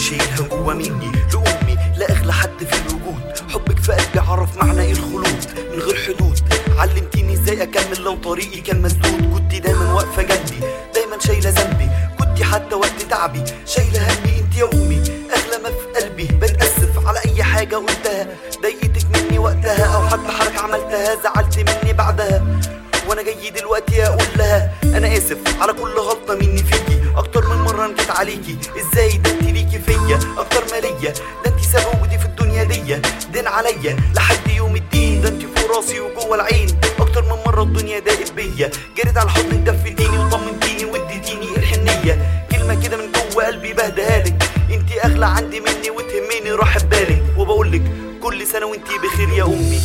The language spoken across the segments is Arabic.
شايلها جوا مني لأمي لا أغلى حد في الوجود. حبك في قلبي عرف معنى ايه الخلود من غير حدود. علمتيني ازاي اكمل لو طريقي كان مسدود. كنتي دايما واقفة جنبي دايما شايلة ذنبي. كنتي حتى وقت تعبي شايلة همي انت يا أمي أغلى ما في قلبي. بتأسف على أي حاجة قلتها ضايقتك مني وقتها أو حتى حركة عملتها زعلت مني بعدها. وانا جاي دلوقتي اقول لها انا اسف على كل غلطه مني فيكي. اكتر من مره نجيت عليكي ازاي ده انت ليكي فيا اكتر ما ليا. ده انت سبب وجودي في الدنيا دي دين عليا لحد يوم الدين. ده انت فوق راسي وجوه العين. اكتر من مره الدنيا ضاقت بيا جريت على حضنك دفيتيني وطمنتيني واديتيني الحنيه. كلمه كده من جوه قلبي بهديهالك. انت اغلى عندي مني وتهميني راحه بالك. وبقولك كل سنه وانت بخير يا امي.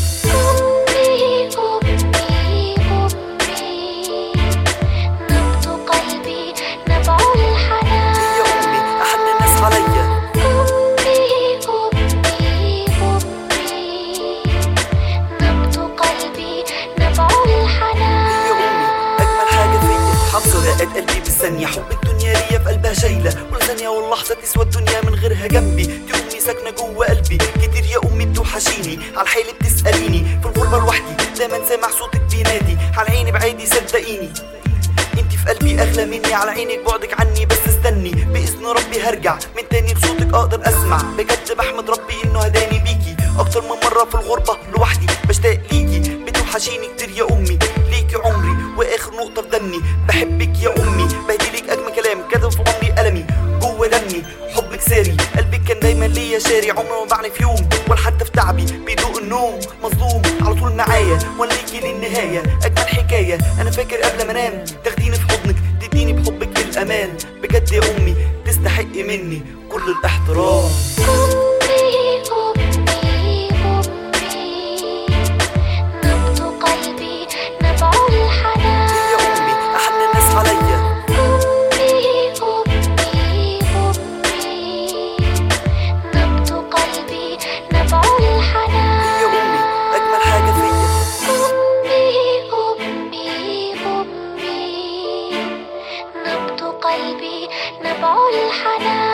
دقات قلبي بالثانية. حب الدنيا ليا في قلبها شايلة ولا ثانية واللحظة تسوى الدنيا من غيرها جنبي. دي أمي ساكنة جوه قلبي كتير يا أمي بتوحشيني. على الحيل بتسأليني في الغربة لوحدي دايما سامع صوتك بينادي. على عيني بعيدي صدقيني انتي في قلبي أغلى مني. على عينك بعدك عني بس استني بإذن ربي هرجع من تاني بصوتك أقدر أسمع. بجد بحمد ربي إنه هداني بيكي. أكتر من مرة في الغربة لوحدي بشتاق ليكي. بتوحشيني كتير يا أمي ليكي عمري واخر نقطة في دمي. بحبك يا امي بهديلك اجمل كلام كاتب في عمري ألمي جوه دمي. حبك ساري قلبك كان دايما ليا شاري. عمري ما بعني في يوم ولا حتى في تعبي بيدوق النوم. مظلوم على طول معايا وانا ليكي للنهاية. اجمل حكاية انا فاكر قبل ما انام تاخديني في حضنك تديني بحبك الامان. بجد يا امي تستحق مني كل الاحترام. قلبي نبع الحنان.